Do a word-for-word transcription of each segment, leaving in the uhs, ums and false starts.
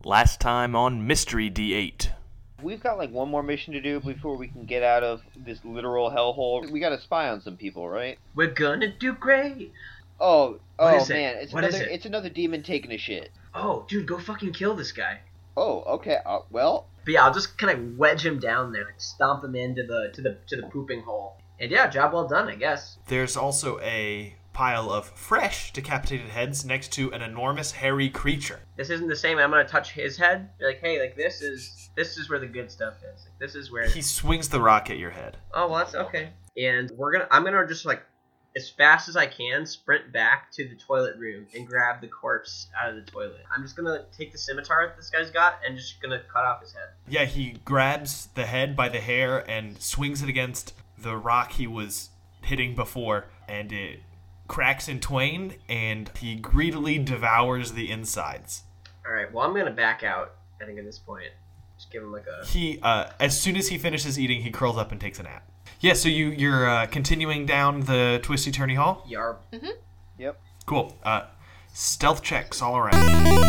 Last time on Mystery D eight. We've got like one more mission to do before we can get out of this literal hellhole. We gotta spy on some people, right? We're gonna do great. Oh, What oh is it? man, it's What another is it? it's another demon taking a shit. Oh, dude, go fucking kill this guy. Oh, okay. Uh, well, But yeah, I'll just kind of wedge him down there, like stomp him into the to the to the pooping hole. And yeah, job well done, I guess. There's also a pile of fresh decapitated heads next to an enormous hairy creature. This isn't the same. I'm gonna touch his head. Be like, hey, like this is this is where the good stuff is. Like, this is where. He swings the rock at your head. Oh well, that's okay. And we're gonna. I'm gonna just like, as fast as I can, sprint back to the toilet room and grab the corpse out of the toilet. I'm just gonna take the scimitar that this guy's got and just gonna cut off his head. Yeah, he grabs the head by the hair and swings it against the rock he was hitting before, and it cracks in twain, and he greedily devours the insides. All right. Well, I'm gonna back out. I think at this point, just give him like a. He, uh, as soon as he finishes eating, he curls up and takes a nap. Yeah, so you, you're uh, continuing down the twisty-turny hall? Yarb. Mm-hmm. yep. Cool. Uh, stealth checks all around.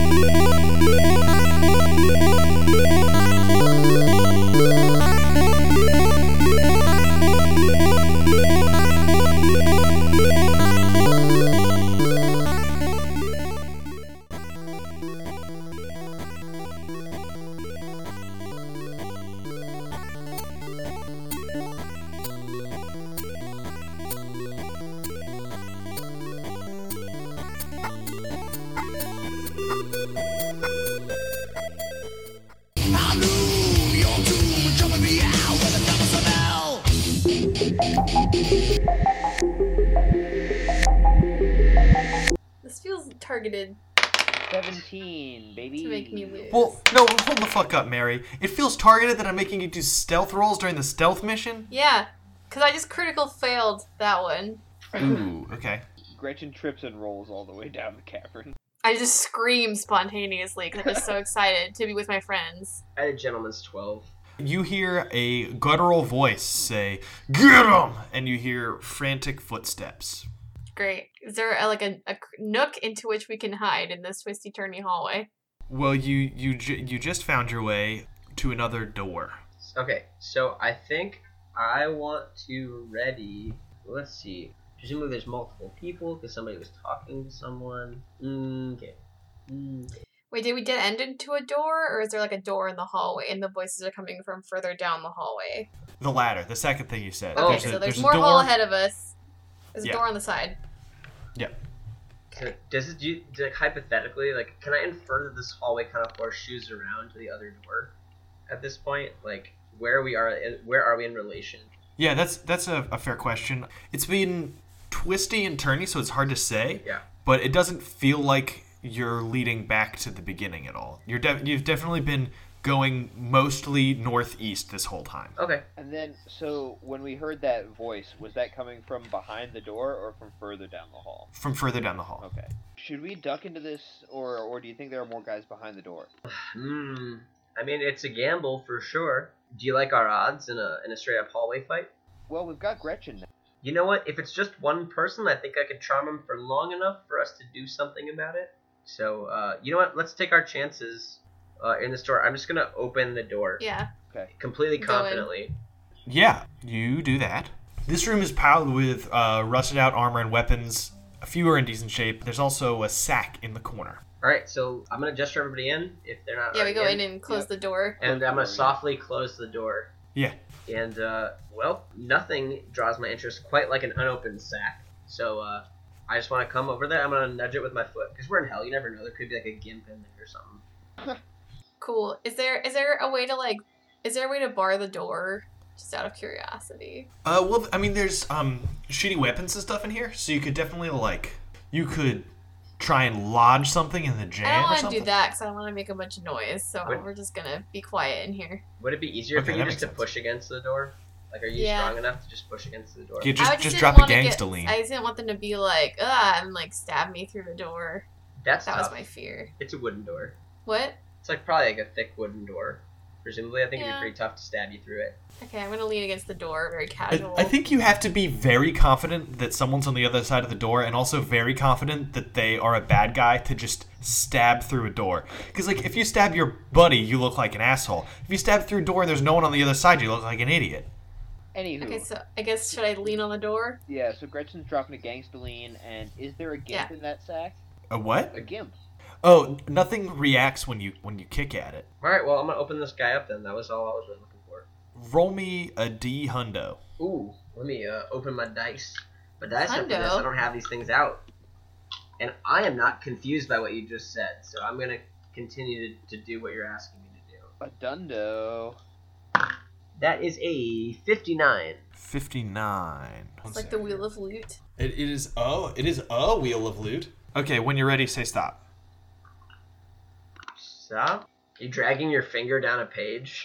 This feels targeted Seventeen, baby. to make me lose. Well, no, hold the fuck up, Mary. It feels targeted that I'm making you do stealth rolls during the stealth mission? Yeah, because I just critical failed that one. Ooh, okay. Gretchen trips and rolls all the way down the cavern. I just scream spontaneously because I'm just so excited to be with my friends. I had a gentleman's twelve. You hear a guttural voice say, "Get him!" And you hear frantic footsteps. Great. Is there a, like a, a nook into which we can hide in this twisty-turny hallway? Well, you you ju- you just found your way to another door. Okay, so I think I want to ready. Let's see. Presumably there's multiple people because somebody was talking to someone. Mm, okay. Mm. Wait, did we dead end into a door, or is there like a door in the hallway and the voices are coming from further down the hallway? The latter, the second thing you said. Oh, Okay, There's so a, there's, a more door. hall ahead of us. There's Yeah. a door on the side. Yeah. So does it do, do, like hypothetically, like, can I infer that this hallway kind of horseshoes around to the other door at this point? Like, where we are, where are we in relation? Yeah, that's that's a, a fair question. It's been twisty and turny, so it's hard to say. Yeah. But it doesn't feel like you're leading back to the beginning at all. You're de- you've definitely been going mostly northeast this whole time. Okay. And then, so when we heard that voice, was that coming from behind the door or from further down the hall? From further down the hall. Okay. Should we duck into this, or or do you think there are more guys behind the door? Hmm. I mean, it's a gamble for sure. Do you like our odds in a in a straight up hallway fight? Well, we've got Gretchen now. You know what? If it's just one person, I think I could charm him for long enough for us to do something about it. So, uh, you know what? Let's take our chances uh, in this door. I'm just gonna open the door Yeah. Okay. completely Go in. confidently. Yeah, you do that. This room is piled with uh, rusted out armor and weapons. A few are in decent shape. There's also a sack in the corner. All right, so I'm gonna gesture everybody in if they're not. Yeah, we already go in and close Yep. the door. and I'm Close the gonna door, yeah. softly close the door. Yeah. And uh, well, nothing draws my interest quite like an unopened sack. So uh, I just want to come over there. I'm gonna nudge it with my foot because we're in hell. You never know. There could be like a gimp in there or something. Cool. Is there is there a way to like is there a way to bar the door? Just out of curiosity. Uh, well, I mean, there's um shitty weapons and stuff in here, so you could definitely like you could try and lodge something in the jam I don't or want to something. do that because I don't want to make a bunch of noise. So What? we're just gonna be quiet in here. Would it be easier Okay, for you that just to makes push against the door? Like, are you Yeah. strong enough to just push against the door? You I just would just didn't drop a wanna get- gangsta lean. I just didn't want them to be like, ah, and like stab me through the door. That's That tough. was my fear. It's a wooden door. What? It's like probably like a thick wooden door. presumably. I think it'd Yeah. be pretty tough to stab you through it. Okay, I'm gonna lean against the door, very I, casual. I think you have to be very confident that someone's on the other side of the door, and also very confident that they are a bad guy to just stab through a door. Because, like, if you stab your buddy, you look like an asshole. If you stab through a door and there's no one on the other side, you look like an idiot. Anywho, Okay, so I guess should I lean on the door? yeah, so Gretchen's dropping a gangsta lean, and is there a gimp Yeah. in that sack? A what? A gimp. Oh, nothing reacts when you when you kick at it. All right, well, I'm gonna open this guy up then. That was all I was really looking for. Roll me a D hundo. Ooh, let me uh, open my dice. My dice are for this. Hundo. I don't have these things out, and I am not confused by what you just said. So I'm gonna continue to, to do what you're asking me to do. A dundo. That is a fifty-nine. fifty-nine. It's like the Wheel of Loot. It, it is oh, it is a wheel of loot. Okay, when you're ready, say stop. Stop. You dragging your finger down a page?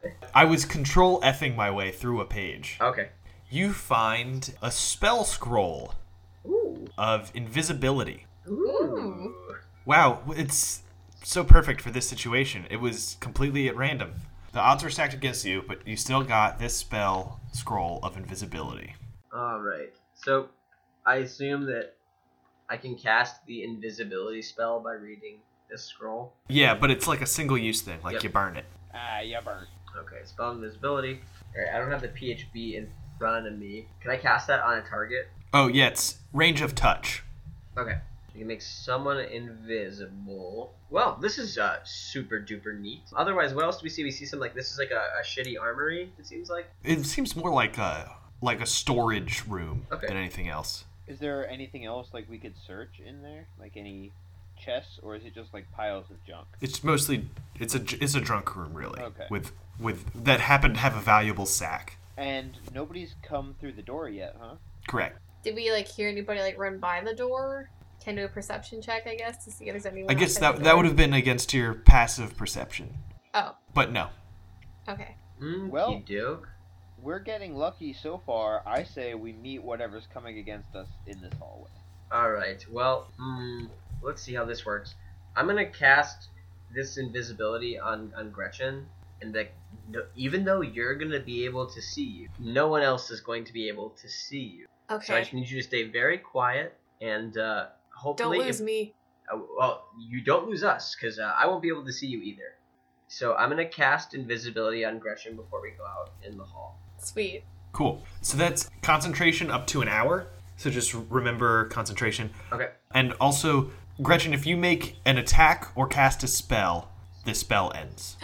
I was control Fing my way through a page. Okay. You find a spell scroll Ooh. of invisibility. Ooh. Wow, it's so perfect for this situation. It was completely at random. The odds were stacked against you, but you still got this spell scroll of invisibility. All right. So I assume that I can cast the invisibility spell by reading this scroll. Yeah, but it's like a single use thing, like Yep. you burn it. Ah, you burnt. Okay, spell invisibility. All right, I don't have the P H B in front of me. Can I cast that on a target? Oh, yeah, it's range of touch. Okay. You can make someone invisible. Well, this is uh, super duper neat. Otherwise, what else do we see? We see some like this is like a, a shitty armory. It seems like. It seems more like a like a storage room Okay. than anything else. Is there anything else like we could search in there? Like any chests, or is it just like piles of junk? It's mostly it's a it's a drunk room really. Okay. With with that happened to have a valuable sack. And nobody's come through the door yet, huh? Correct. Did we like hear anybody like run by the door? Can do a perception check, I guess, to see if there's anyone. I guess outside that the that door. would have been against your passive perception. Oh, But no. okay. Mm, Well- doke. We're getting lucky so far. I say we meet whatever's coming against us in this hallway. All right. Well, mm, let's see how this works. I'm gonna cast this invisibility on on Gretchen, and that no, even though you're gonna be able to see you, no one else is going to be able to see you. So I Okay. just need you to stay very quiet and uh, hopefully, Don't lose if, me. uh, well, you don't lose us because uh, I won't be able to see you either. So I'm gonna cast invisibility on Gretchen before we go out in the hall. Sweet. Cool. So that's concentration up to an hour. So just remember concentration. Okay. And also, Gretchen, if you make an attack or cast a spell, the spell ends.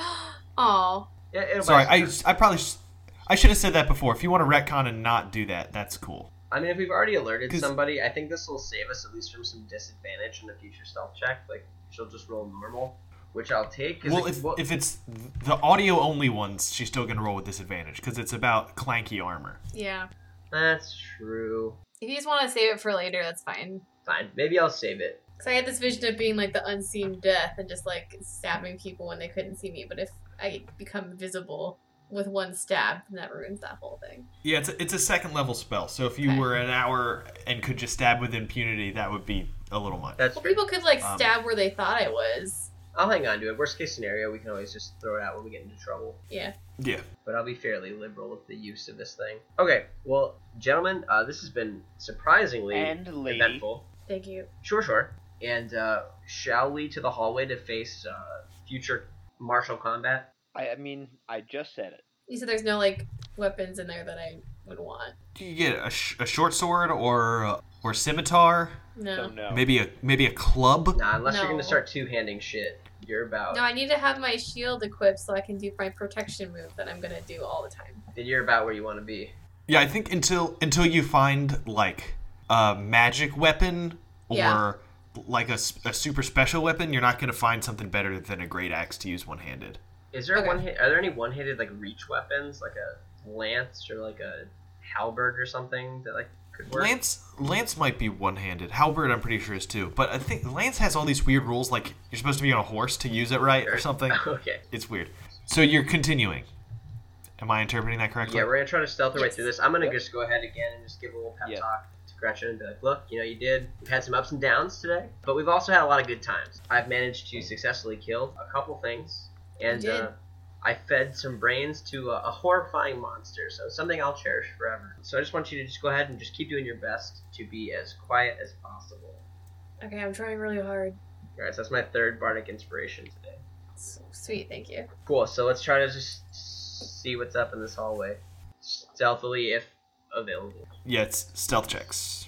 Aw. Yeah, it'll Sorry, buy I, us- I probably sh- I should have said that before. If you want to retcon and not do that, that's cool. I mean, if we've already alerted 'Cause- somebody, I think this will save us at least from some disadvantage in the future stealth check. Like, she'll just roll normal, which I'll take. 'cause Well, it- if, well, if it's the audio only ones, she's still going to roll with disadvantage because it's about clanky armor. Yeah. that's true. If you just want to save it for later, that's fine. Fine, maybe I'll save it. Because I had this vision of being like the unseen death and just like stabbing people when they couldn't see me. But if I become visible with one stab, then that ruins that whole thing. Yeah, it's a, it's a second level spell. So if you Okay. were an hour and could just stab with impunity, that would be a little much. That's Well, true. people could like Um, stab where they thought I was. I'll hang on to it. Worst case scenario, we can always just throw it out when we get into trouble. Yeah. Yeah. But I'll be fairly liberal with the use of this thing. Okay, well, gentlemen, uh, this has been surprisingly And lady. eventful. Thank you. Sure, sure. And uh, shall we to the hallway to face uh, future martial combat? I, I mean, I just said it. You said there's no like weapons in there that I would want. Do you get a, sh- a short sword or or scimitar? No. So no. Maybe a maybe a club? Nah, unless you're No. gonna start two-handing shit, you're about No, I need to have my shield equipped so I can do my protection move that I'm gonna do all the time. then you're about where you want to be. Yeah, I think until until you find like a magic weapon or Yeah. like a, s- a super special weapon, you're not going to find something better than a great axe to use one-handed. Is there Okay. one? Are there any one-handed like reach weapons, like a lance or like a halberd or something that like could work? Lance Lance might be one-handed. Halberd, I'm pretty sure is too. But I think Lance has all these weird rules, like you're supposed to be on a horse to use it right or Sure. something. Okay. It's weird. So you're continuing. Am I interpreting that correctly? Yeah, we're gonna try to stealth our way Yes. through this. I'm gonna Yep. just go ahead again and just give a little pep Yep. talk to Gretchen and be like, look, you know, you did. We've had some ups and downs today, but we've also had a lot of good times. I've managed to successfully kill a couple things, and You did. uh, I fed some brains to a, a horrifying monster, so something I'll cherish forever. So I just want you to just go ahead and just keep doing your best to be as quiet as possible. Okay, I'm trying really hard. Alright, so that's my third bardic inspiration today. S- Sweet, thank you. Cool, so let's try to just see what's up in this hallway. Stealthily, if available. Yeah, it's stealth checks.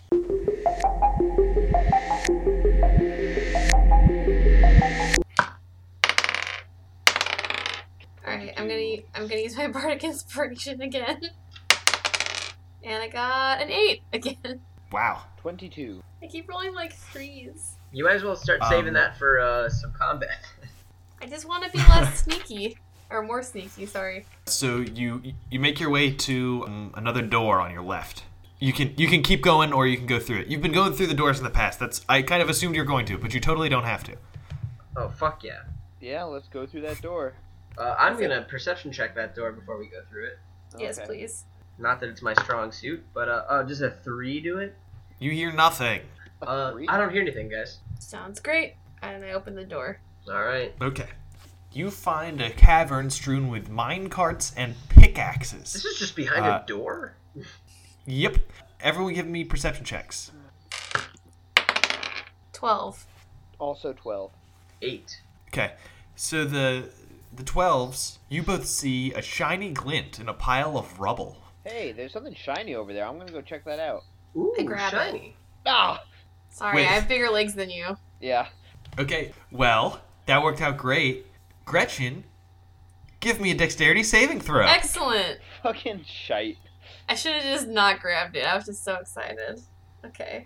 Alright, I'm gonna I'm gonna use my bardic inspiration again. And I got an eight again. Wow. twenty-two. I keep rolling like threes. You might as well start saving Um, that for uh, some combat. I just want to be less sneaky. Or more sneaky, sorry. So you you make your way to um, another door on your left. You can you can keep going or you can go through it. You've been going through the doors in the past. That's I kind of assumed you're going to, but you totally don't have to. Oh, fuck yeah. Yeah, let's go through that door. Uh, I'm gonna perception check that door before we go through it. Yes, Okay. please. Not that it's my strong suit, but uh, oh, does a three do it? You hear nothing. Uh, Three? I don't hear anything, guys. Sounds great. And I open the door. All right. Okay. You find a cavern strewn with mine carts and pickaxes. This is just behind Uh, a door. Yep. Everyone give me perception checks. Twelve. Also twelve. Eight. Okay. So the the twelves, you both see a shiny glint in a pile of rubble. Hey, there's something shiny over there. I'm gonna go check that out. Ooh, I grab it. shiny. Ah! Sorry, Wait. I have bigger legs than you. Yeah. Okay. Well, that worked out great. Gretchen, give me a dexterity saving throw. Excellent. Fucking shite. I should have just not grabbed it. I was just so excited. Okay.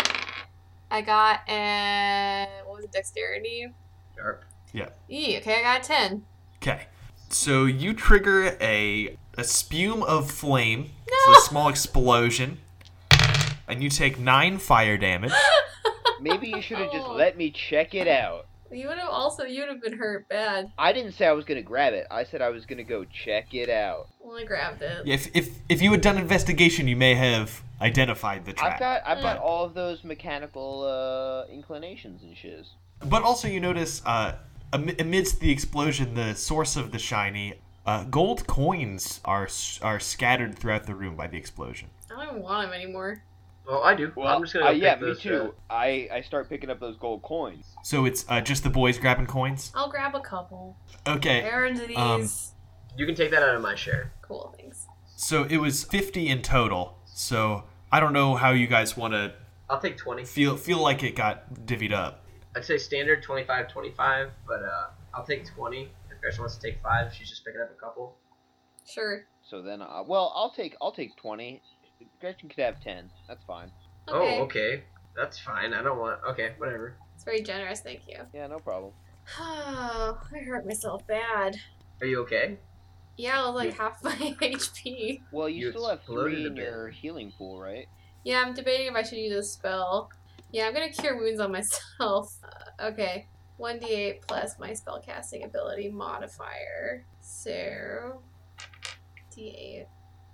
I got a what was it? Dexterity. Sharp. E. Okay, I got a ten. Okay. So you trigger a a spume of flame. No! It's a small explosion. And you take nine fire damage. Maybe you should have just Oh. let me check it out. You would have also you would have been hurt bad. I didn't say I was gonna grab it. I said I was gonna go check it out. Well, I grabbed it. If if if you had done investigation, you may have identified the trap. I've got I've got Mm. all of those mechanical uh, inclinations and shiz. But also, you notice uh, am- amidst the explosion, the source of the shiny uh, gold coins are s- are scattered throughout the room by the explosion. I don't even want them anymore. Oh, I do. Well, I'm just gonna uh, go yeah, pick me those, too. I I start picking up those gold coins. So it's uh, just the boys grabbing coins. I'll grab a couple. Okay. Where are these? um, Uh, you can take that out of my share. Cool, thanks. So it was fifty in total. So I don't know how you guys want to I'll take twenty. feel feel like it got divvied up. I'd say standard twenty-five, twenty-five, but uh, I'll take twenty. If Gretchen wants to take five, she's just picking up a couple. Sure. So then, uh, well, I'll take I'll take twenty. Gretchen could have ten. That's fine. Okay. Oh, okay. That's fine. I don't want. Okay, whatever. It's very generous, thank you. Yeah, no problem. Oh, I hurt myself bad. Are you okay? Yeah, I was like You- half my H P. Well, you, You still have exploded three a in bit. your healing pool, right? Yeah, I'm debating if I should use a spell. Yeah, I'm gonna cure wounds on myself. Uh, okay. one d eight plus my spellcasting ability modifier. So, d eight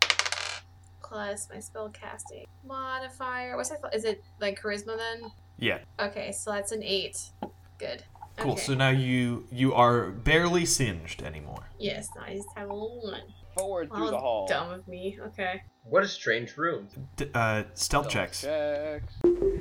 plus my spellcasting modifier. What's that? Is it like charisma then? Yeah. Okay, so that's an eight. Good. Cool. Okay. So now you you are barely singed anymore. Yes, now I just have a little one. Forward Well, through that the was hall. dumb of me. Okay. What a strange room. D- uh, stealth Double checks. Checks.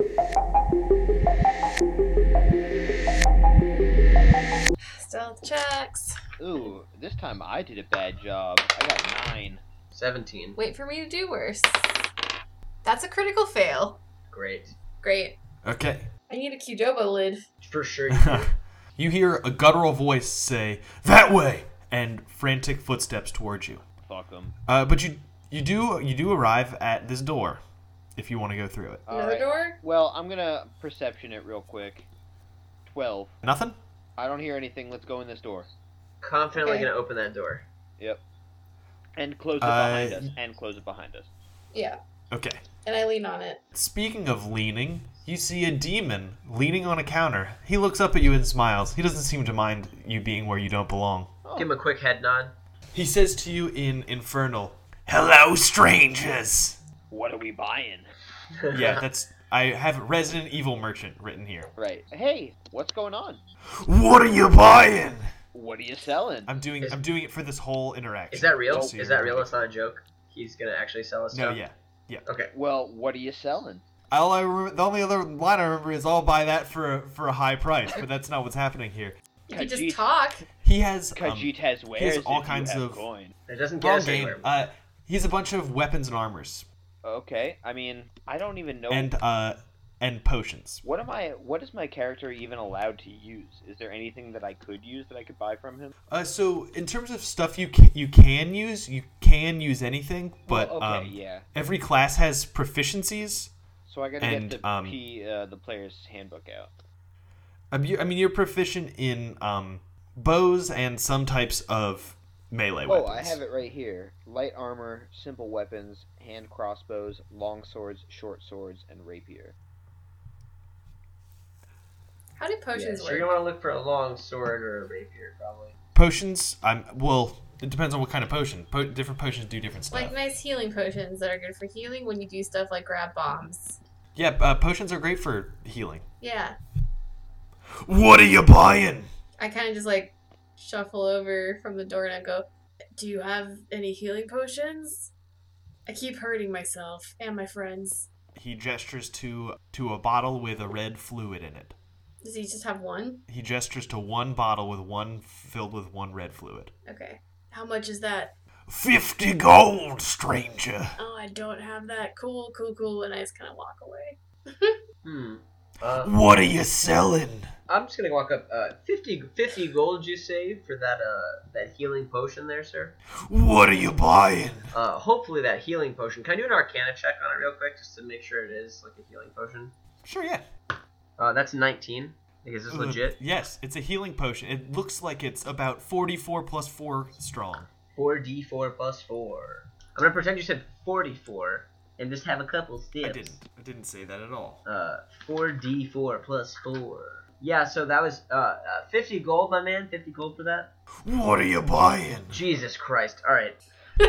Stealth checks. Ooh, this time I did a bad job. I got nine. Seventeen. Wait for me to do worse. That's a critical fail. Great. Great. Okay. I need a Qdoba lid. For sure. You do. You hear a guttural voice say, "That way!" and frantic footsteps towards you. Fuck them. Uh, but you you do you do arrive at this door, if you want to go through it. Another door? Well, I'm gonna perception it real quick. Twelve. Nothing. I don't hear anything. Let's go in this door. Confidently Okay. gonna open that door. And close it Uh, behind us. And close it behind us. Yeah. Okay. And I lean on it. Speaking of leaning, you see a demon leaning on a counter. He looks up at you and smiles. He doesn't seem to mind you being where you don't belong. Oh. Give him a quick head nod. He says to you in Infernal, "Hello, strangers." What are we buying? Yeah, that's. I have Resident Evil Merchant written here. Right. Hey, what's going on? What are you buying? What are you selling? I'm doing Is- I'm doing it for this whole interaction. Is that real? Just so Is you're that real? ready. It's not a joke. He's gonna actually sell us No, stuff. yeah. Okay. Well, what are you selling? All I remember, the only other line I remember is I'll buy that for a, for a high price, but that's not what's happening here. You could Khajiit- just talk. He has um, Khajiit has wares. he has all if kinds you have of- coin. It doesn't get wrong us game. anywhere. Uh, he has a bunch of weapons and armors Okay, I mean, I don't even know. and uh and potions. What am I? What is my character even allowed to use? Is there anything that I could use that I could buy from him? Uh, so in terms of stuff you can, you can use, you can use anything, but Well, okay, um, yeah. every class has proficiencies. So I gotta and, get the um, P, uh, the player's handbook out. Um, you, I mean, you're proficient in um, bows and some types of melee Oh, weapons. I have it right here. Light armor, simple weapons, hand crossbows, long swords, short swords, and rapier. How do Yeah, potions so work? you're gonna want to look for a long sword or a rapier, probably. Potions. I'm well. It depends on what kind of potion. Po- different potions do different stuff. Like nice healing potions that are good for healing when you do stuff like grab bombs. Yeah, uh, potions are great for healing. Yeah. What are you buying? I kind of just like shuffle over from the door and I go, "Do you have any healing potions? I keep hurting myself and my friends." He gestures to to a bottle with a red fluid in it. Does he just have one? He gestures to one bottle with one filled with one red fluid. Okay. How much is that? Fifty gold, stranger. Oh, I don't have that. Cool, cool, cool. And I just kind of walk away. Hmm. Uh, What are you selling? I'm just gonna walk up. Uh, fifty, fifty gold you save for that uh that healing potion there, sir. What are you buying? Uh, hopefully that healing potion. Can I do an Arcana check on it real quick just to make sure it is like a healing potion? Sure, yeah. Uh, that's nineteen. Like, is this legit? Uh, yes, it's a healing potion. It looks like it's about forty-four plus four strong. four d four plus four. I'm gonna pretend you said forty-four and just have a couple steps. I didn't. I didn't say that at all. Uh, four d four plus four. Yeah, so that was uh, uh fifty gold, my man. fifty gold for that. What are you buying? Jesus Christ! All right,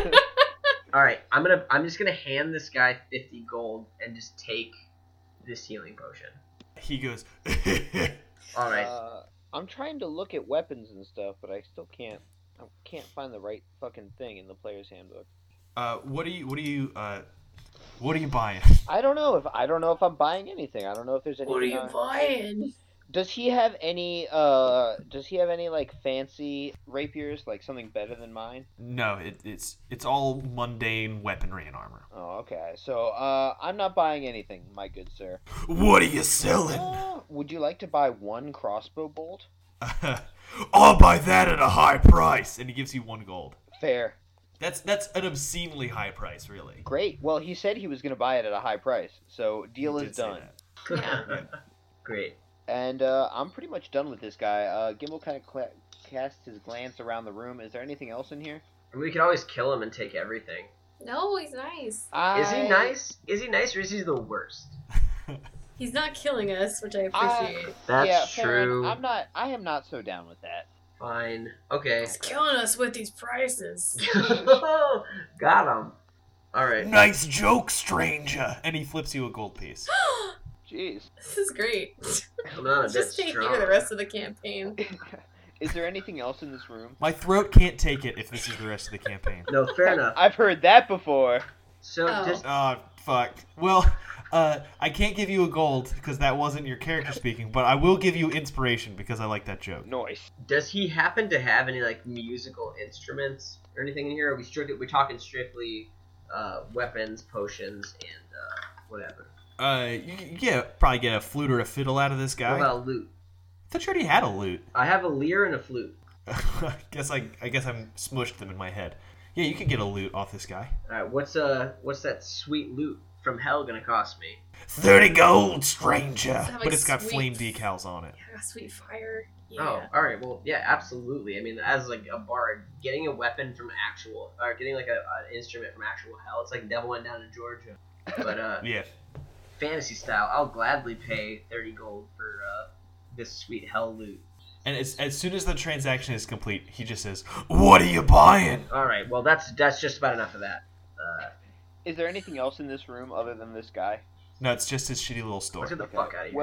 all right. I'm gonna. I'm just gonna hand this guy fifty gold and just take this healing potion. He goes. All right. Uh, I'm trying to look at weapons and stuff, but I still can't. I can't find the right fucking thing in the player's handbook. uh, what are you? What are you? Uh, what are you buying? I don't know if I don't know if I'm buying anything. I don't know if there's anything. What are you on- buying? Does he have any? Uh, does he have any like fancy rapiers, like something better than mine? No, it, it's it's all mundane weaponry and armor. Oh, okay. So, uh, I'm not buying anything, my good sir. What are you selling? Uh, would you like to buy one crossbow bolt? I'll buy that at a high price, and he gives you one gold. Fair. That's that's an obscenely high price, really. Great. Well, he said he was going to buy it at a high price, so deal He is did say done. that. Yeah. Great. And uh, I'm pretty much done with this guy. Uh, Gimbal kind of cla casts his glance around the room. Is there anything else in here? I mean, we could always kill him and take everything. No, he's nice. I... Is he nice? Is he nice or is he the worst? He's not killing us, which I I- appreciate. That's yeah, Farron, true. I'm not. I am not so down with that. Fine. Okay. He's killing us with these prices. Got him. All right. Nice joke, stranger. And he flips you a gold piece. Jeez. This is great. I'm not a Just bit stay strong. here the rest of the campaign. Is there anything else in this room? My throat can't take it if this is the rest of the campaign. No, fair enough. I've heard that before. So Oh. just Oh, fuck. Well, uh, I can't give you a gold because that wasn't your character speaking, but I will give you inspiration because I like that joke. Noise. does he happen to have any like musical instruments or anything in here? Are we strictly we talking strictly uh, weapons, potions, and uh, whatever? Uh, you, you get probably get a flute or a fiddle out of this guy. What about loot? I thought you already had a lute. I have a lyre and a flute. I guess I, I guess I'm smushed them in my head. Yeah, you can get a loot off this guy. All right, what's uh what's that sweet loot from hell gonna cost me? Thirty gold, stranger. Does it have, But like, it's got sweet- flame decals on it. Yeah, sweet fire. Oh, Yeah. all right. Well, yeah, absolutely. I mean, as like a bard, getting a weapon from actual, or getting like a, an instrument from actual hell, it's like Devil Went Down to Georgia. But uh, Yeah. fantasy style, I'll gladly pay thirty gold for uh, this sweet hell loot. And as, as soon as the transaction is complete, he just says, "What are you buying?" All right. Well, that's that's just about enough of that. Uh, Is there anything else in this room other than this guy? No, it's just his shitty little store. let's get the fuck out of here. Well,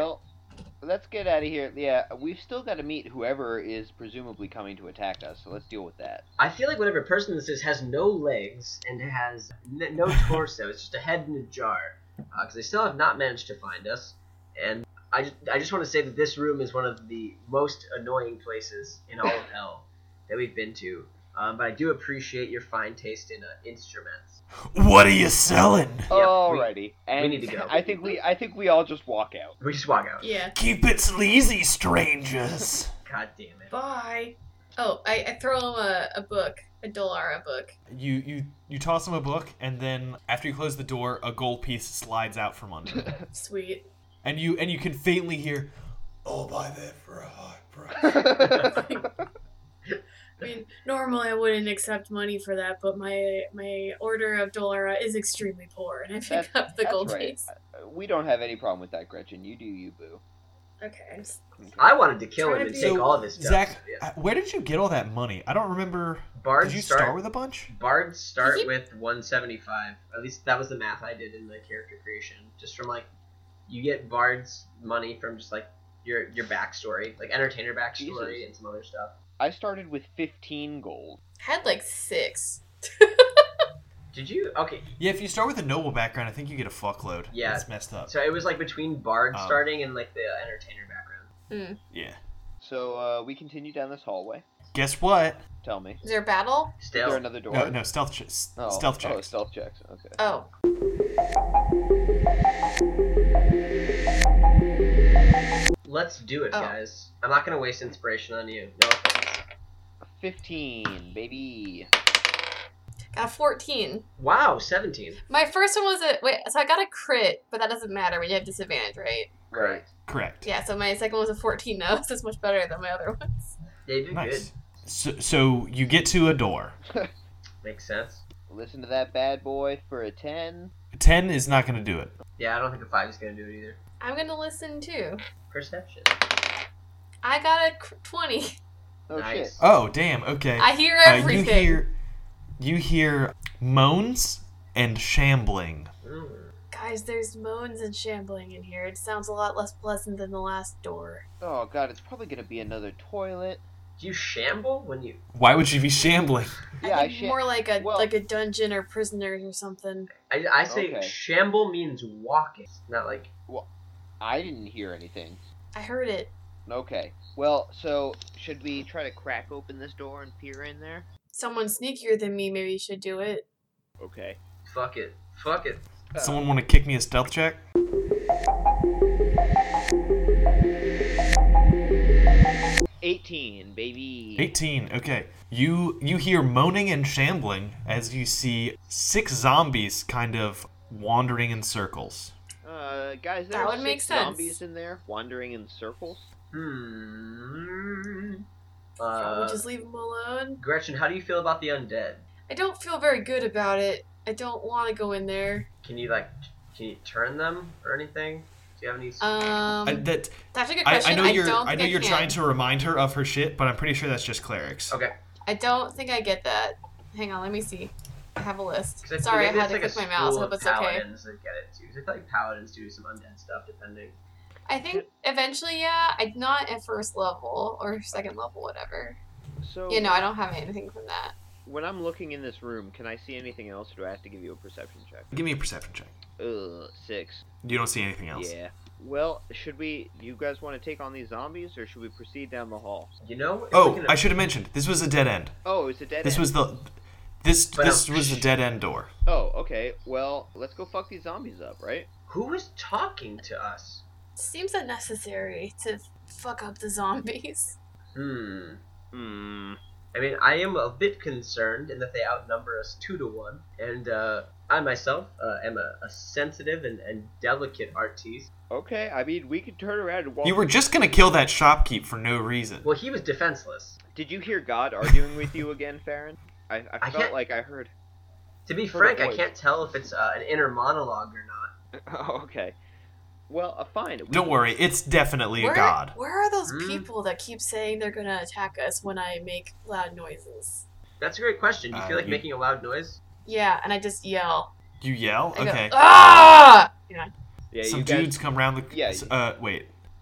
Let's get out of here. Yeah, we've still got to meet whoever is presumably coming to attack us, so let's deal with that. I feel like whatever person this is has no legs and has n- no torso. It's just a head in a jar. Because they still have not managed to find us. And I just, I just want to say that this room is one of the most annoying places in all of hell that we've been to. Um, but I do appreciate your fine taste in uh, instruments. What are you selling? we- Alrighty, and need to go. I think we, I think we all just walk out. We just walk out. Yeah. Keep it sleazy, strangers. God damn it. Bye. Oh, I, I throw him a, a book, a Dolara book. You you you toss him a book, and then after you close the door, a gold piece slides out from under it. Sweet. and you and you can faintly hear, "I'll buy that for a high price." I mean, normally I wouldn't accept money for that, but my my order of Dolara is extremely poor, and I pick That's- up the that's gold right. piece. Uh, We don't have any problem with that, Gretchen. You do you, boo. Okay. I'm just- I wanted to kill Trying him to and be- take So, all of his stuff. Zach, Yeah. uh, where did you get all that money? I don't remember. Bards Did you start, start with a bunch? Bards start Did you- with one seventy-five. At least that was the math I did in the character creation. Just from like, you get Bards money from just like your your backstory, like entertainer backstory Jesus. and some other stuff. I started with fifteen gold. I had like six. Did you? Okay, Yeah, if you start with a noble background, I think you get a fuckload. Yeah. That's messed up. so it was like between Bard Um, starting and like the entertainer background. Yeah. So uh, we continue down this hallway. Guess what? Tell me. Is there a battle? Is Still, there another door? No, no, stealth, ch- s- Oh, stealth Oh, checks. stealth checks. Okay. Oh. let's do it, Oh. guys. I'm not gonna waste inspiration on you. No offense. Fifteen, baby. Got a fourteen. Wow, seventeen. My first one was a wait, so I got a crit, but that doesn't matter when you have disadvantage, right? Right. Correct. Yeah, so my second one was a fourteen now, so it's much better than my other ones. They did Nice. good. So, so you get to a door. Makes sense. Listen to that bad boy for a ten. Ten is not going to do it. Yeah, I don't think a five is gonna do it either. I'm gonna listen too. Perception. I got a cr- twenty. Oh Nice. shit. Oh, damn. Okay. I hear Uh, you everything. hear, you hear moans and shambling. Mm. Guys, there's moans and shambling in here. It sounds a lot less pleasant than the last door. Oh god, it's probably gonna be another toilet. Do you shamble when you? Why would you be shambling? Yeah, I I think sha- more like a well- like a dungeon or prisoners or something. I, I say Okay. shamble means walking, not like. I didn't hear anything. I heard it. Okay. Well, so should we try to crack open this door and peer in there? Someone sneakier than me maybe should do it. Okay. Fuck it. Fuck it. Someone want to kick me a stealth check? Eighteen, baby. eighteen. Okay. You you hear moaning and shambling as you see six zombies kind of wandering in circles. Uh, guys, That there are would make six sense. zombies in there wandering in circles. Hmm. Shall we Uh, just leave them alone? Gretchen, how do you feel about the undead? I don't feel very good about it. I don't want to go in there. Can you like, can you turn them or anything? Do you have any? Um, I, that that's a good I, question. I know you're don't I think know you're can. trying to remind her of her shit, but I'm pretty sure that's just clerics. Okay. I don't think I get that. Hang on, let me see. I have a list. 'Cause I- Sorry, I maybe had it's to like click a my mouse. school Hope of it's okay. paladins that get it too. 'Cause I feel like paladins do some undead stuff depending. I think eventually, yeah. I'm not at first level or second level, whatever. So, You know, I don't have anything from that. when I'm looking in this room, can I see anything else, or do I have to give you a perception check? Give me a perception check. Ugh, six. You don't see anything else. Yeah. Well, should we? You guys want to take on these zombies, or should we proceed down the hall? You know? if Oh, we can- I should have mentioned this was a dead end. Oh, it's a dead This end. was the this But, this um, was the dead end door. Oh, okay. Well, let's go fuck these zombies up, right? Who was talking to us? Seems unnecessary to fuck up the zombies. Hmm. Hmm. I mean, I am a bit concerned in that they outnumber us two to one, and uh, I myself uh, am a, a sensitive and, and delicate artiste. Okay. I mean, we could turn around and walk. You were just gonna kill that shopkeep for no reason. Well, he was defenseless. Did you hear God arguing with you again, Farron? I, I I felt can't- like I heard. To be For the frank, I voice. can't tell if it's uh, an inner monologue or not. Oh, okay. Well, uh, fine. We Don't can- worry, it's definitely a Where, god. where are those Hmm? people that keep saying they're gonna attack us when I make loud noises? That's a great question. Do you Uh, feel like you- making a loud noise? Yeah, and I just yell. You yell? I go, Okay. ah! You know, Yeah, Some you guys, dudes come around the. Yeah. Uh, wait.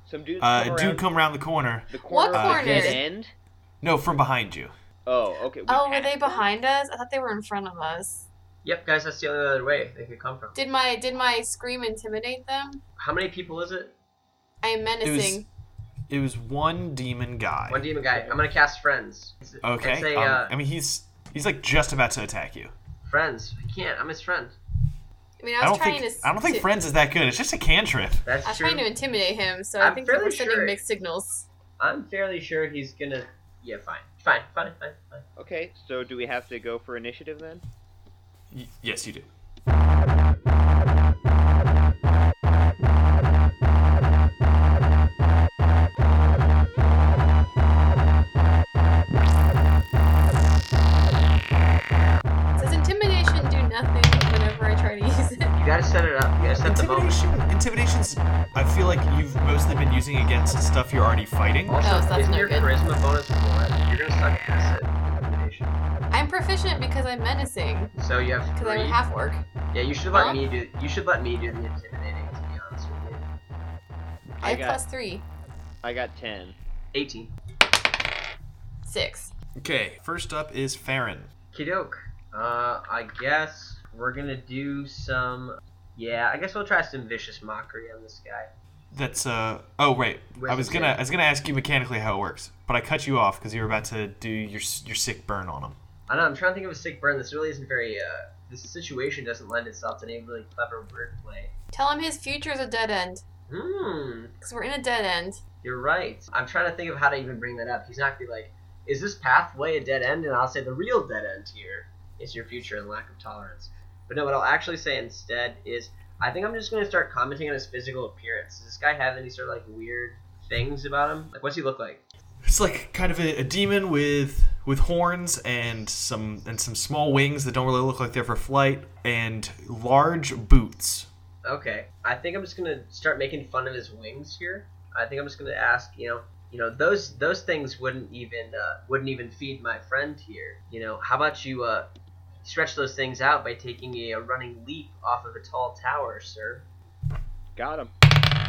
Some dudes Uh, come a around dude come around the corner. the corner What of corner? the dead end. No, from behind you. Oh, okay. we Oh, were passed they them? behind us? I thought they were in front of us. Yep, guys, that's the only other way they could come from. Did my did my scream intimidate them? How many people is it? I am menacing. It was one demon guy. One demon guy. I'm gonna cast friends. It's, Okay. It's a, um, uh, I mean, he's he's like just about to attack you. friends. I can't. I'm his friend. I mean, I I was don't trying think to. I don't think to- friends is that good. It's just a cantrip. That's I was true. trying to intimidate him, so I'm I think that we're fairly sending sure- mixed signals. I'm fairly sure he's gonna. Yeah, fine, fine, fine, fine, fine. Okay, so do we have to go for initiative then? Y- yes, you do. Does intimidation do nothing whenever I try to use it? You gotta set it up. You gotta set the moment. Intimidation. Intimidation's. I feel like you've mostly been using against stuff you're already fighting. Also, Oh, so that's isn't no your good. charisma bonus four? You're gonna suck ass at intimidation. I'm proficient because I'm menacing. So you have Because three. I'm half orc. Yeah, you should let Huh? me do. You should let me do the intimidating. To be honest with you. I I have got- plus three. I got ten. eighteen. Six. Okay. First up is Farron. Kidoke. Uh, I guess we're gonna do some. Yeah, I guess we'll try some vicious mockery on this guy. That's uh. Oh right. Where's I was the gonna save? I was gonna ask you mechanically how it works, but I cut you off because you were about to do your your sick burn on him. I know. I'm trying to think of a sick burn. This really isn't very. Uh, this situation doesn't lend itself to any really clever wordplay. Tell him his future is a dead end. Hmm. Because we're in a dead end. You're right. I'm trying to think of how to even bring that up. He's not gonna be like, "Is this pathway a dead end?" And I'll say the real dead end here is your future and lack of tolerance. But no, what I'll actually say instead is, I think I'm just gonna start commenting on his physical appearance. Does this guy have any sort of like weird things about him? Like, what's he look like? It's like kind of a, a demon with with horns and some and some small wings that don't really look like they're for flight and large boots. Okay, I think I'm just gonna start making fun of his wings here. I think I'm just gonna ask, you know, you know, those those things wouldn't even uh, wouldn't even feed my friend here. You know, how about you uh, stretch those things out by taking a, a running leap off of a tall tower, sir? Got him.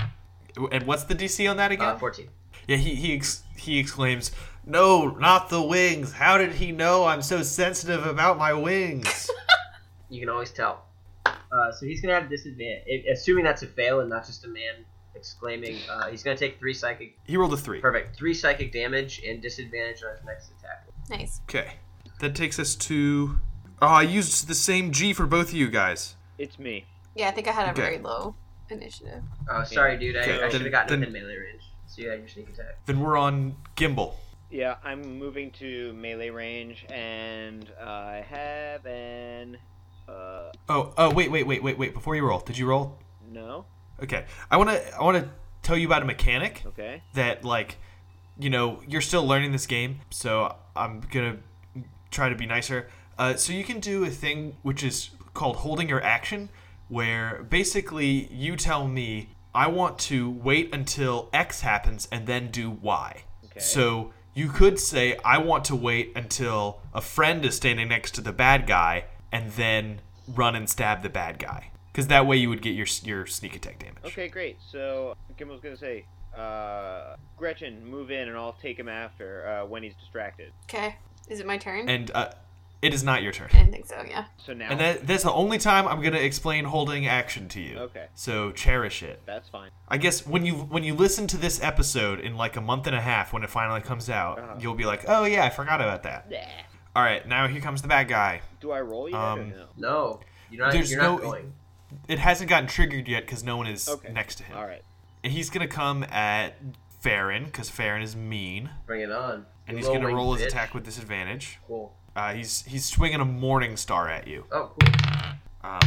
And what's the D C on that again? Uh, fourteen. Yeah, he he ex- he exclaims, "No, not the wings! How did he know I'm so sensitive about my wings?" You can always tell. Uh, so he's gonna have disadvantage, i- assuming that's a fail and not just a man exclaiming. Uh, he's gonna take three psychic. He rolled a three. Perfect. Three psychic damage and disadvantage on his next attack. Nice. Okay, that takes us to. Oh, I used the same G for both of you guys. It's me. Yeah, I think I had a Okay. very low initiative. Oh, sorry, dude. I, Okay, I then- should have gotten then- within melee range. So you had your sneak attack. Then we're on Gimbal. Yeah, I'm moving to melee range, and I have an. Uh, Oh, oh, wait, wait, wait, wait, wait. Before you roll, did you roll? no. Okay, I wanna I wanna tell you about a mechanic Okay. that, like, you know, you're still learning this game, so I'm gonna try to be nicer. Uh, so you can do a thing which is called holding your action, where basically you tell me I want to wait until X happens and then do Y. Okay. So you could say I want to wait until a friend is standing next to the bad guy and then run and stab the bad guy, because that way you would get your your sneak attack damage. Okay, great. So Gimmel's gonna say, uh, Gretchen, move in, and I'll take him after uh, when he's distracted. Okay. Is it my turn? And uh, it is not your turn. I didn't think so, yeah. So now. And that, that's the only time I'm gonna explain holding action to you. Okay. So cherish it. That's fine. I guess when you when you listen to this episode in like a month and a half when it finally comes out, Uh-huh. you'll be like, oh yeah, I forgot about that. Yeah. All right, now here comes the bad guy. Do I roll yet Um, or no? No, you're not. There's you're not no- going. It hasn't gotten triggered yet because no one is Okay. next to him. All right. And he's gonna come at Farron because Farron is mean, Bring it on. and You he's gonna low-wing roll his bitch. attack with disadvantage. Cool. Uh, he's he's swinging a Morning Star at you. Oh, cool. Um,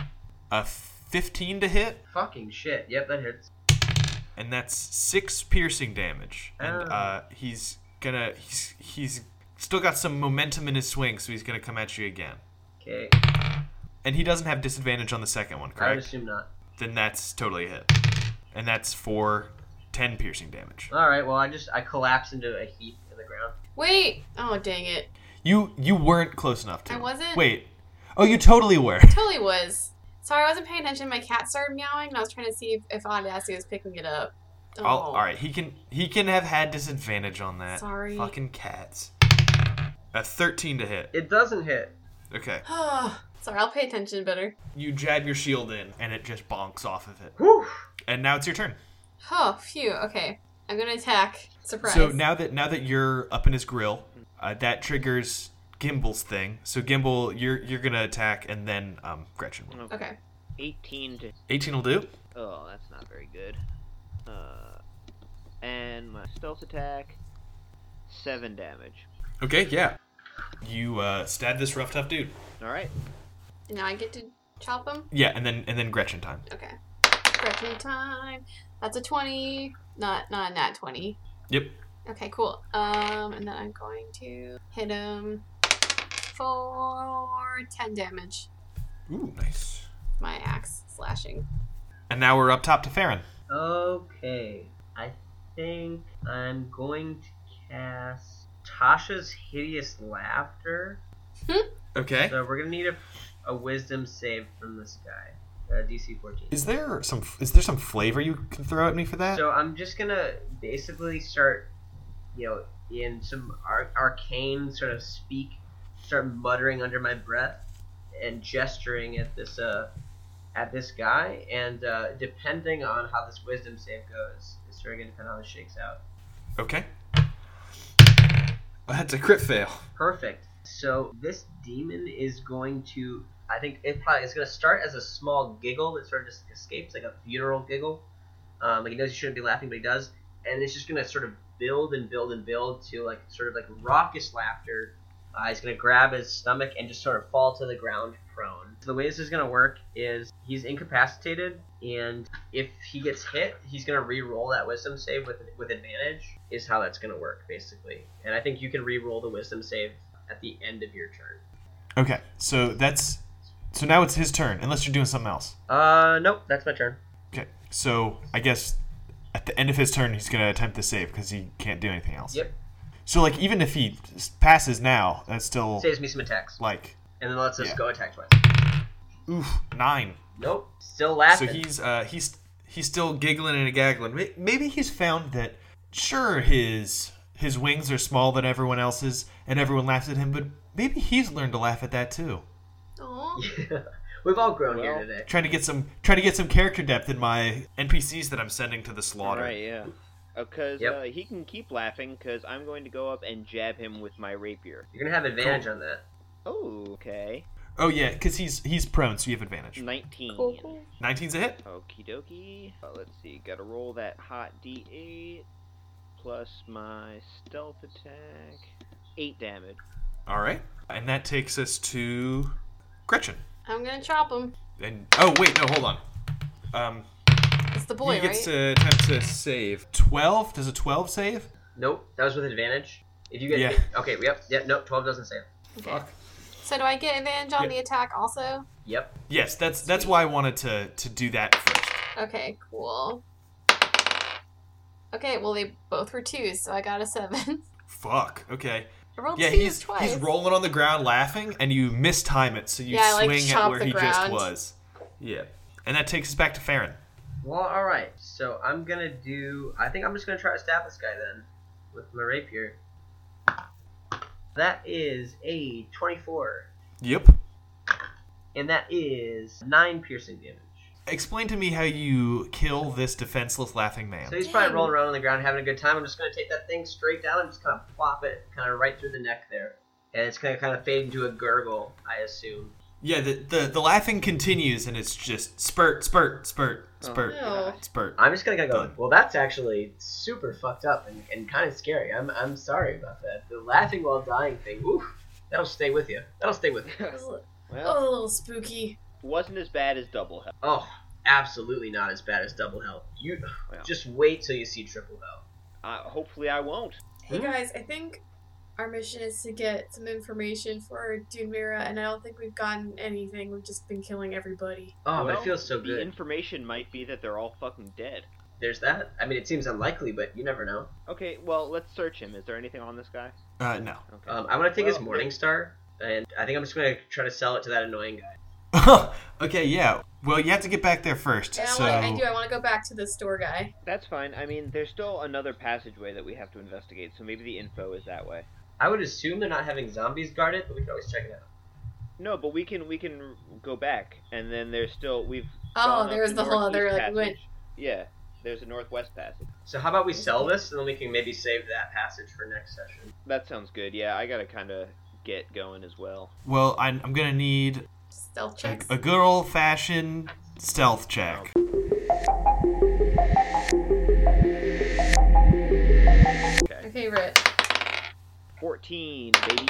a fifteen to hit, Fucking shit. Yep, that hits. and that's six piercing damage. And Oh. uh, he's gonna he's he's still got some momentum in his swing, so he's gonna come at you again. Okay. And he doesn't have disadvantage on the second one, I would correct? assume not. Then that's totally a hit, and that's for ten piercing damage. All right. Well, I just I collapse into a heap in the ground. Wait! Oh, dang it. You you weren't close enough to. I him. wasn't? Wait. Oh, you totally were. Totally was. Sorry, I wasn't paying attention. My cat started meowing, and I was trying to see if, if Audacity was picking it up. Oh. I'll, all right, he can he can have had disadvantage on that. Sorry. Fucking cats. A thirteen to hit. It doesn't hit. Okay. Sorry, I'll pay attention better. You jab your shield in, and it just bonks off of it. Whew. And now it's your turn. Oh, phew. Okay. I'm gonna attack. Surprise. So now that now that you're up in his grill, uh, that triggers Gimble's thing. So Gimbal, you're you're gonna attack, and then um, Gretchen will. Okay. eighteen to. eighteen will do. Oh, that's not very good. Uh, and my stealth attack, seven damage. Okay, yeah. You uh, stab this rough, tough dude. All right. Now I get to chop him? Yeah, and then and then Gretchen time. Okay. Gretchen time. That's a twenty. Not not nat twenty. Yep. Okay, cool. Um, and then I'm going to hit him for ten damage. Ooh, nice. My axe slashing. And now we're up top to Farron. Okay. I think I'm going to cast Tasha's Hideous Laughter. Okay. So we're gonna need a, a Wisdom save from this guy. Uh, D C fourteen. Is there some is there some flavor you can throw at me for that? So I'm just gonna basically start, you know, in some ar- arcane sort of speak, start muttering under my breath and gesturing at this uh at this guy, and uh, depending on how this wisdom save goes, it's sort of gonna depend on how this shakes out. Okay. That's a crit fail. Perfect. So this demon is going to, I think it probably is going to start as a small giggle that sort of just escapes, like a funeral giggle. Um, like he knows he shouldn't be laughing, but he does, and it's just going to sort of build and build and build to like sort of like raucous laughter. Uh, he's going to grab his stomach and just sort of fall to the ground prone. So the way this is going to work is he's incapacitated, and if he gets hit, he's going to re-roll that wisdom save with with advantage, is how that's going to work, basically. And I think you can re-roll the wisdom save at the end of your turn. Okay, so that's so now it's his turn, unless you're doing something else. Uh, nope, that's my turn. Okay, so I guess at the end of his turn, he's gonna attempt to save because he can't do anything else. Yep. So like even if he passes now, that's still Saves me some attacks. like And then lets us yeah. go attack twice. oof nine. Nope, still laughing. So he's uh he's he's still giggling and gaggling. May- Maybe he's found that sure his his wings are smaller than everyone else's, and everyone laughs at him, but maybe he's learned to laugh at that too. Aww. We've all grown Well, here today. Trying to get some trying to get some character depth in my N P Cs that I'm sending to the slaughter. Right, yeah. Because Yep. uh, he can keep laughing, because I'm going to go up and jab him with my rapier. You're gonna have advantage Cool. on that. Oh, okay. Oh yeah, because he's he's prone, so you have advantage. nineteen. Cool, cool. nineteen's a hit. Okie dokie. Uh, let's see, gotta roll that hot D eight plus my stealth attack. eight damage. All right, and that takes us to Gretchen. I'm gonna chop him. And oh wait, no, hold on. Um, It's the boy, he gets right? to attempt to save. twelve? Does a twelve save? Nope, that was with advantage. If you get Yeah. okay, yep, yep, nope, twelve doesn't save. Okay. Fuck. So do I get advantage on Yep. the attack also? Yep. Yes, that's that's why I wanted to to do that first. Okay, cool. Okay, well they both were twos, so I got a seven. Fuck. Okay. I rolled Yeah, twos he's twice. he's rolling on the ground laughing, and you mistime it, so you Yeah, I, like, swing at chop where the he just ground. was. Yeah, and that takes us back to Farron. Well, all right. So I'm gonna do. I think I'm just gonna try to stab this guy then, with my rapier. That is a twenty-four, Yep. and that is nine piercing damage. Explain to me how you kill this defenseless laughing man. So he's probably Dang. rolling around on the ground having a good time. I'm just gonna take that thing straight down and just kind of plop it, kind of right through the neck there, and it's gonna kind of fade into a gurgle, I assume. Yeah, the, the the laughing continues, and it's just spurt, spurt, spurt, spurt, Oh. spurt. I'm just gonna go. Done. Well, that's actually super fucked up and, and kind of scary. I'm I'm sorry about that. The laughing while dying thing. Oof, that'll stay with you. That'll stay with you. It was a- Well, oh, a little spooky. wasn't as bad as double health. Oh, absolutely not as bad as double health. You Well. just wait till you see triple health. Uh, hopefully I won't. Hey Hmm? guys, I think our mission is to get some information for Dunmira, and I don't think we've gotten anything. We've just been killing everybody. Oh, but Well, it feels so The good. information might be that they're all fucking dead. There's that. I mean, it seems unlikely, but you never know. Okay, well, let's search him. Is there anything on this guy? Uh, no. Okay. Um, I'm gonna take his Well, Morning Star, and I think I'm just gonna try to sell it to that annoying guy. Okay, yeah. Well, you have to get back there first. And so I, wanna, I do. I want to go back to the store guy. That's fine. I mean, there's still another passageway that we have to investigate, so maybe the info is that way. I would assume they're not having zombies guarded, but we can always check it out. No, but we can we can go back, and then there's still we've. Oh, gone up there's the the whole northeast other like passage. went. Yeah, there's a northwest passage. So how about we sell this, and then we can maybe save that passage for next session. That sounds good. Yeah, I gotta kind of get going as well. well, I'm, I'm gonna need Stealth a, checks. a good old-fashioned stealth check. Okay. Okay, Rit. Fourteen, baby.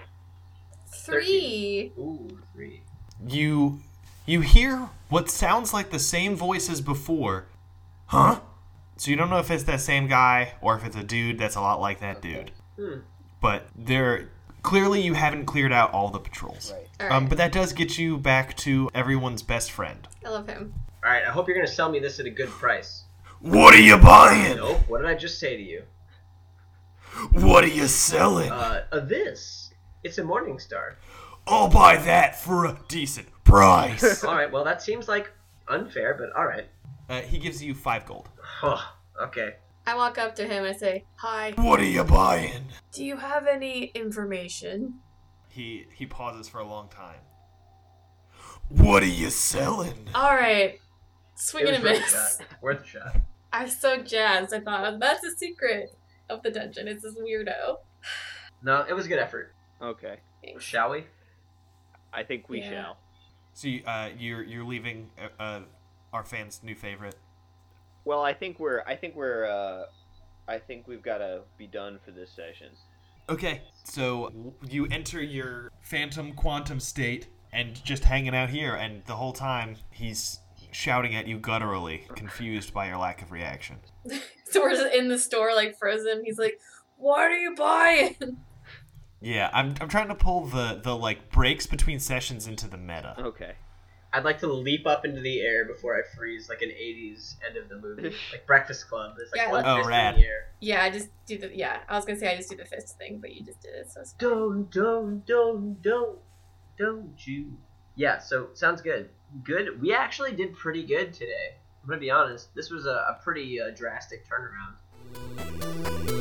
Three. Ooh, three. You you hear what sounds like the same voice as before. Huh? So you don't know if it's that same guy or if it's a dude that's a lot like that dude. Hmm. But they're clearly you haven't cleared out all the patrols. Right. All right. Um, but that does get you back to everyone's best friend. I love him. All right, I hope you're gonna sell me this at a good price. What are you buying? Nope. What did I just say to you? What are you selling? Uh, uh this. It's a Morning Star. I'll buy that for a decent price. All right. Well, that seems like unfair, but all right. uh, he gives you five gold. Oh, okay. I walk up to him and I say, "Hi. What are you buying? Do you have any information?" He he pauses for a long time. What are you selling? All right. Swing It and was a worth a miss. shot. Worth a shot. I was so jazzed. I thought that's the secret of the dungeon. It's this weirdo. No, it was a good effort. Okay. Thanks. Shall we? I think we Yeah. shall. So you, uh, you're you're leaving uh, uh, our fans' new favorite. Well, I think we're. I think we're. Uh, I think we've got to be done for this session. Okay, so you enter your phantom quantum state and just hanging out here, and the whole time he's shouting at you gutturally, confused by your lack of reaction. So we're just in the store, like frozen. He's like, "What are you buying?" Yeah, I'm I'm trying to pull the the like breaks between sessions into the meta. Okay. I'd like to leap up into the air before I freeze, like an eighties end of the movie, like Breakfast Club. There's like Yeah, one oh, fist rad. in the air. Yeah, I just do the. Yeah, I was gonna say I just do the fist thing, but you just did it. So it's Don't, don't, don't, don't, don't you? Yeah. So sounds good. Good. We actually did pretty good today. I'm gonna be honest. This was a, a pretty uh, drastic turnaround.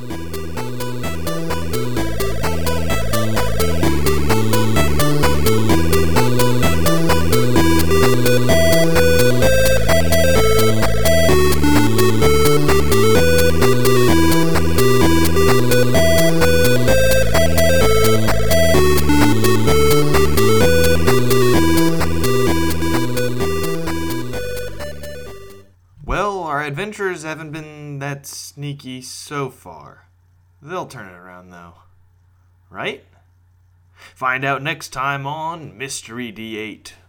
Well, our adventurers haven't been that sneaky so far. They'll turn it around, though. Right? Find out next time on Mystery D eight.